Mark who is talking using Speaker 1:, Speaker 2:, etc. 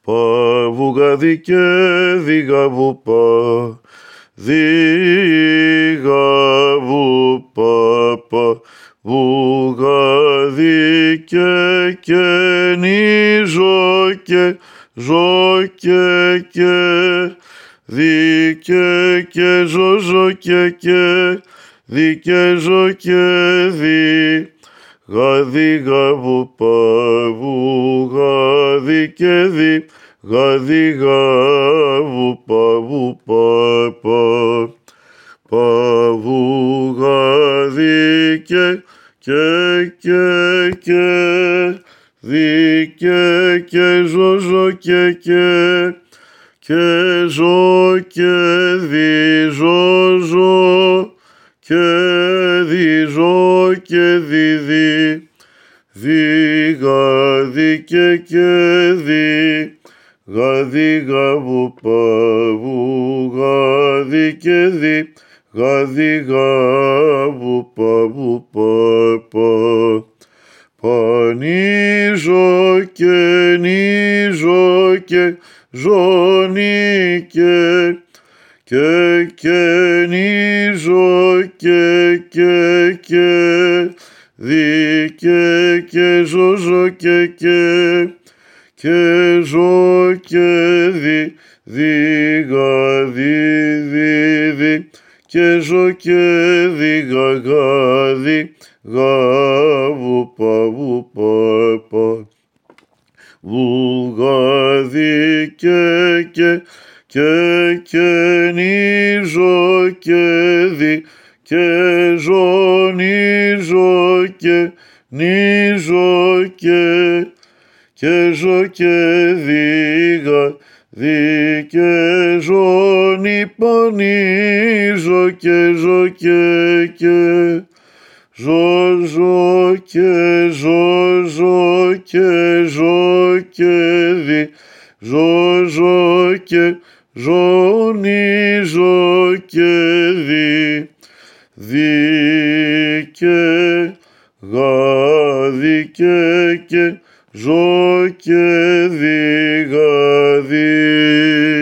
Speaker 1: Παβουγαδί και διγαβουπα, διγαβουπα, βουγαδί και νιζω και ζω και δι και ζω και δι και ζω και δι. Γαδί γαβουπα, βουγαδί και δι, γαδί γαβουπα, βουπα, παβουγαδί και δι και ζω και ζω και δι, ζω και δι, ζω και δι, δι γαδί και δι, γαδί γαβουπα, βουγαδί και δι, γαδί γαβουπα, βουπα, πανίζο και νίζο και ζώνη και νίζο και δι και ζω και ζω και δι, δι γαδί δι και ζω και δι γαδί γαβουπα, βουπα, βουγαδί και νίζο και δι και ζω νίζο και νίζο και ζω και δι γαδί και ζω νιπανίζο και ζω και ζω και ζω και δι, ζω και ζω νιζω και δι και γαδί και ζω και δι γαδί.